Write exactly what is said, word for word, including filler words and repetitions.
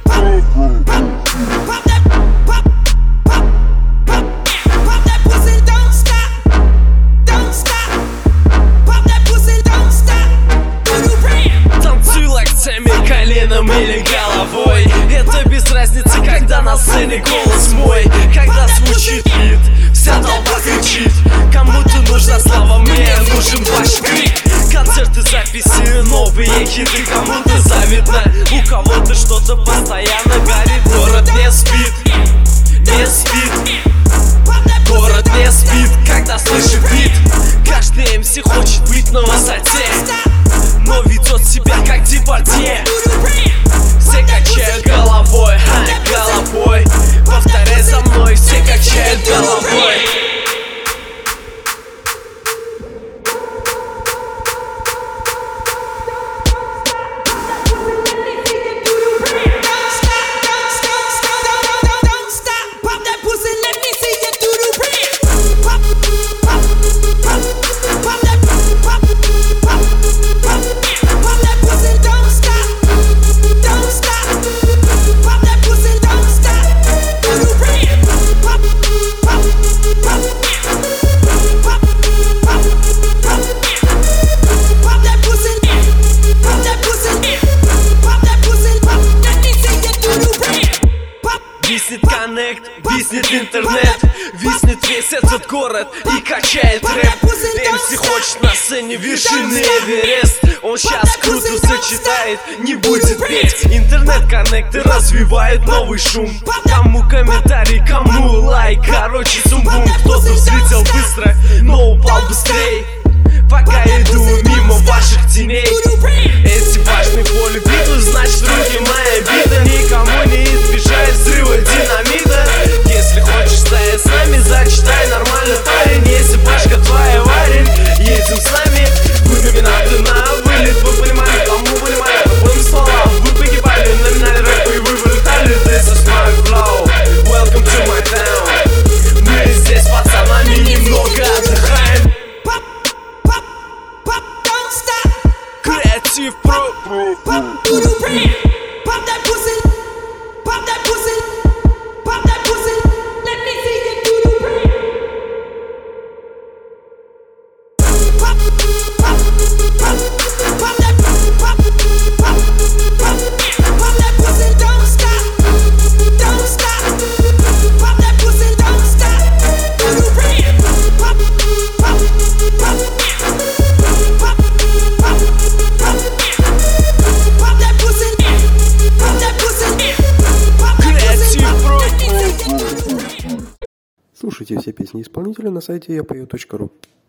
Или головой. Это без разницы, когда на сцене голос мой. Когда звучит хит, вся толпа кричит. Кому-то нужна слава, мне нужен ваш крик. Концерты, записи, новые хиты. Кому-то завидно, у кого-то что-то постоянно горит. Город не спит, не спит. Город не спит, когда слышит бит. Каждый эм си хочет быть на высоте, но ведет себя как депортье. Все качают головой, ха, головой. Повторяй за мной, все качают головой. Виснет коннект, виснет интернет, виснет весь этот город и качает рэп. эм си хочет на сцене вершины Эверест. Он сейчас круто сочетает, не будет петь. Интернет-коннекты развивают новый шум. Кому комментарий, кому лайк, короче сум-бум. Кто-то взлетел быстро, но упал быстрей. Пока иду мимо ваших теней. Эти важные поле битвы, значит руки моя бита. Никому не избежать взрыва динамита. Если хочешь стоять с нами, зачитай нормально, парень. Если пашка твоя варень, едем с нами. Вы номинаты на вылет, вы понимали, кому понимали. По твоим словам, вы погибали, номинали рэп и вы вылетали. This is my flow, welcome to my town. Мы здесь пацанами немного отдыхаем. Креатив про Pop to the brain. Pop that pussy. Pop that pussy. Pop that pussy. Let me see you do the brain. Pop, pop, pop, pop that, pop, pop, pop, pop that pussy. Don't stop, don't stop. Pop that pussy. Don't stop. Do the brain. Pop, pop, pop, pop, pop, pop. Слушайте все песни исполнителя на сайте я пою точка ру.